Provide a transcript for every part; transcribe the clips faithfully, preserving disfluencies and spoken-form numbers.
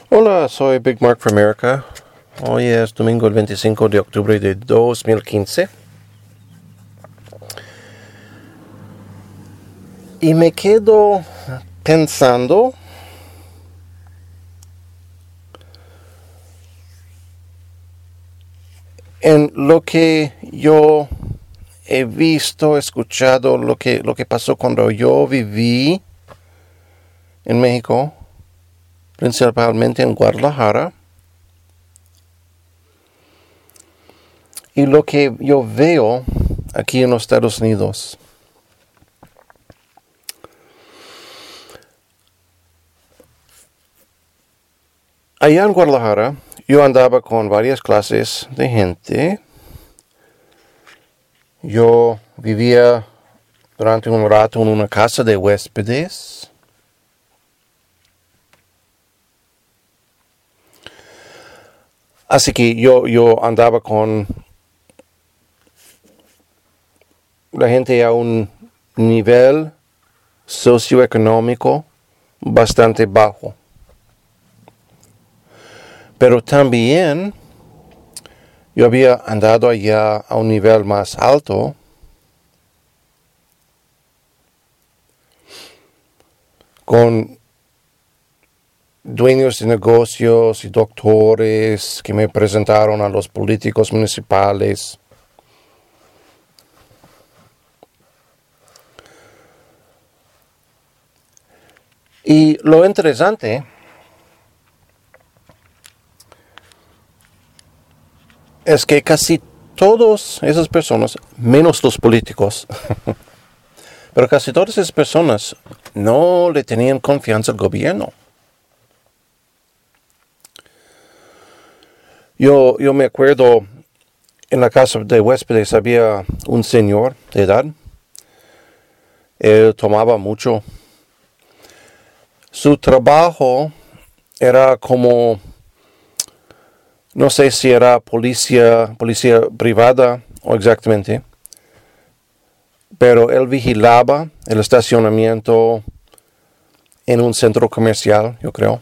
Hola, soy Big Mark from America. Hoy es domingo el veinticinco de octubre de dos mil quince. Y me quedo pensando en lo que yo he visto, escuchado, lo que, lo que pasó cuando yo viví en México, principalmente en Guadalajara. Y lo que yo veo aquí en los Estados Unidos. Allá en Guadalajara, yo andaba con varias clases de gente. Yo vivía durante un rato en una casa de huéspedes. Así que yo, yo andaba con la gente a un nivel socioeconómico bastante bajo. Pero también yo había andado allá a un nivel más alto con dueños de negocios y doctores que me presentaron a los políticos municipales. Y lo interesante es que casi todas esas personas, menos los políticos, pero casi todas esas personas no le tenían confianza al gobierno. Yo, yo me acuerdo, en la casa de huéspedes había un señor de edad. Él tomaba mucho. Su trabajo era como, no sé si era policía, policía privada o exactamente, pero él vigilaba el estacionamiento en un centro comercial, yo creo.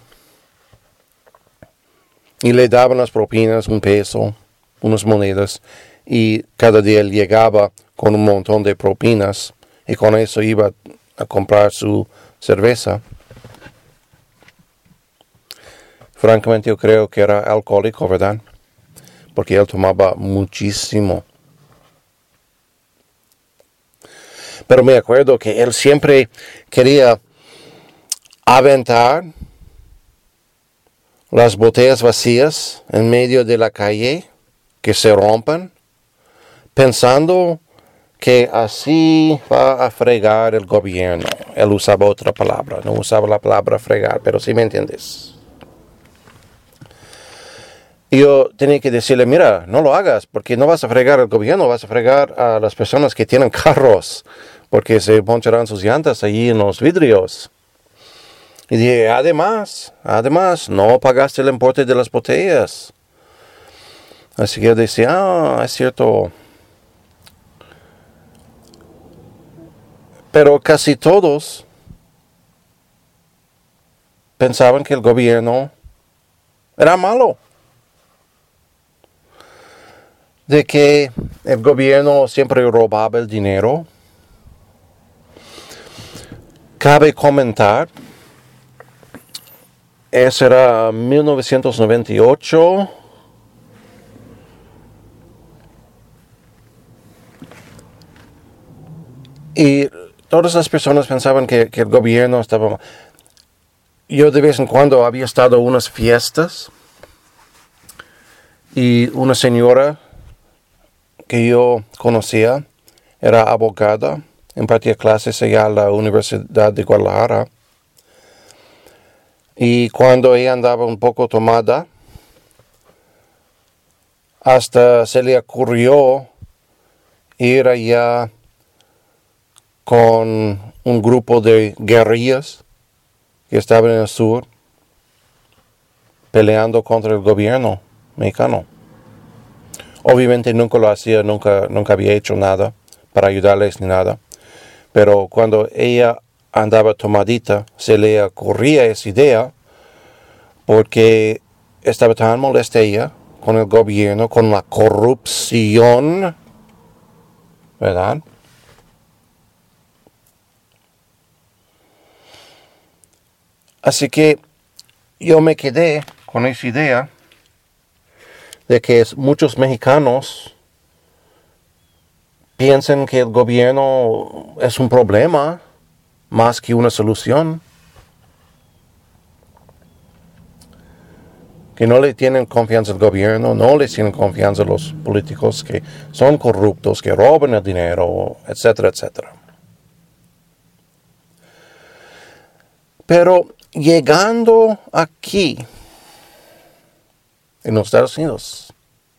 Y le daban las propinas, un peso, unas monedas, y cada día él llegaba con un montón de propinas, y con eso iba a comprar su cerveza. Francamente yo creo que era alcohólico, ¿verdad? Porque él tomaba muchísimo. Pero me acuerdo que él siempre quería aventar las botellas vacías en medio de la calle, que se rompan, pensando que así va a fregar el gobierno. Él usaba otra palabra, no usaba la palabra fregar, pero sí me entiendes. Y yo tenía que decirle, mira, no lo hagas, porque no vas a fregar al gobierno, vas a fregar a las personas que tienen carros, porque se poncharán sus llantas allí en los vidrios. Y dije, además, además, no pagaste el importe de las botellas. Así que yo decía, ah, es cierto. Pero casi todos pensaban que el gobierno era malo. De que el gobierno siempre robaba el dinero. Cabe comentar, eso era mil novecientos noventa y ocho. Y todas las personas pensaban que, que el gobierno estaba... Yo de vez en cuando había estado en unas fiestas y una señora que yo conocía era abogada, impartía clases allá en la Universidad de Guadalajara. Y cuando ella andaba un poco tomada, hasta se le ocurrió ir allá con un grupo de guerrillas que estaban en el sur peleando contra el gobierno mexicano. Obviamente nunca lo hacía, nunca, nunca había hecho nada para ayudarles ni nada. Pero cuando ella andaba tomadita, se le ocurría esa idea porque estaba tan molesta ella con el gobierno, con la corrupción, ¿verdad? Así que yo me quedé con esa idea de que muchos mexicanos piensan que el gobierno es un problema más que una solución. Que no le tienen confianza al gobierno, no le tienen confianza a los políticos que son corruptos, que roban el dinero, etcétera, etcétera. Pero llegando aquí, en los Estados Unidos,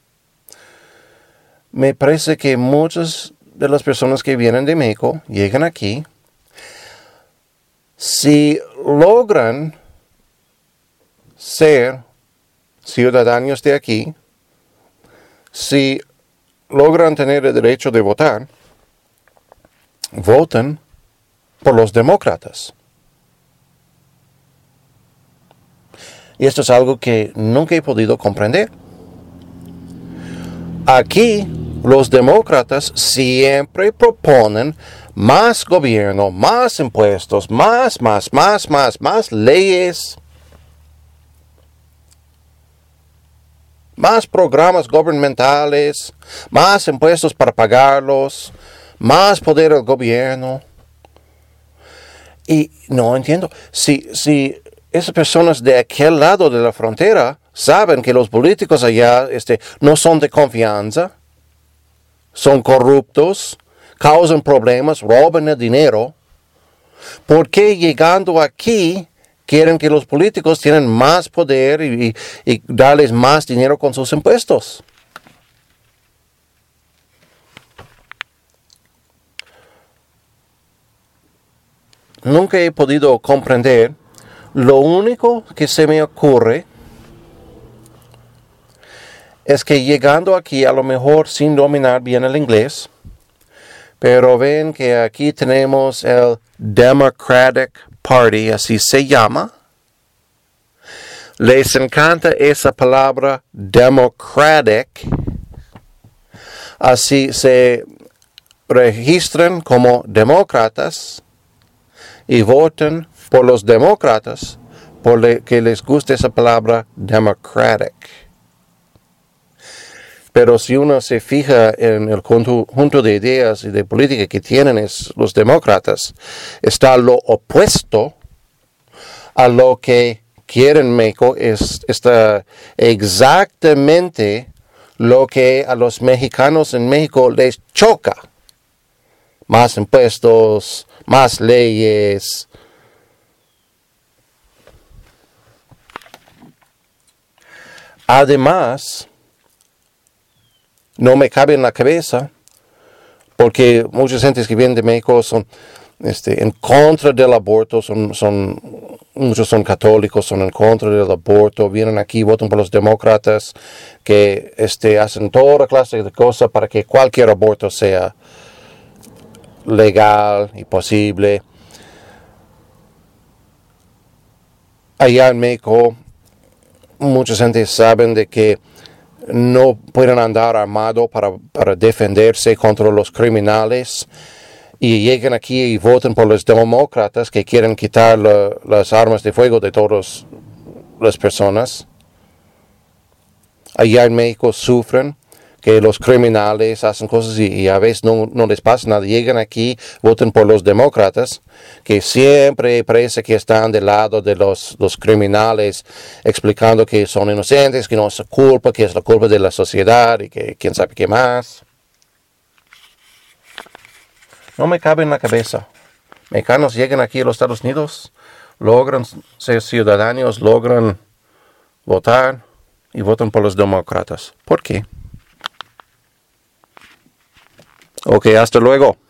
me parece que muchas de las personas que vienen de México llegan aquí, si logran ser ciudadanos de aquí, si logran tener el derecho de votar, votan por los demócratas. Y esto es algo que nunca he podido comprender. Aquí, los demócratas siempre proponen más gobierno, más impuestos, más, más, más, más, más leyes, más programas gubernamentales, más impuestos para pagarlos, más poder al gobierno. Y no entiendo, si, si esas personas de aquel lado de la frontera saben que los políticos allá este, no son de confianza, son corruptos, causan problemas, roban el dinero, ¿por qué llegando aquí quieren que los políticos tienen más poder y, y, y darles más dinero con sus impuestos? Nunca he podido comprender. Lo único que se me ocurre es que llegando aquí, a lo mejor sin dominar bien el inglés, pero ven que aquí tenemos el Democratic Party, así se llama. Les encanta esa palabra democratic. Así se registran como demócratas y votan por los demócratas porque les gusta esa palabra democratic. Pero si uno se fija en el conjunto de ideas y de política que tienen es, los demócratas, está lo opuesto a lo que quieren México, es, está exactamente lo que a los mexicanos en México les choca. Más impuestos, más leyes. Además, no me cabe en la cabeza, porque muchas gentes que vienen de México son este, en contra del aborto, son, son, muchos son católicos, son en contra del aborto, vienen aquí, votan por los demócratas, que este, hacen toda clase de cosas para que cualquier aborto sea legal y posible. Allá en México, mucha gente sabe de que no pueden andar armados para, para defenderse contra los criminales y llegan aquí y votan por los demócratas que quieren quitar la, las armas de fuego de todas las personas. Allá en México sufren que los criminales hacen cosas y, y a veces no, no les pasa nada. Llegan aquí, votan por los demócratas, que siempre parece que están del lado de los, los criminales, explicando que son inocentes, que no es su culpa, que es la culpa de la sociedad y que quién sabe qué más. No me cabe en la cabeza. Mexicanos llegan aquí a los Estados Unidos, logran ser ciudadanos, logran votar y votan por los demócratas. ¿Por qué? Ok, hasta luego.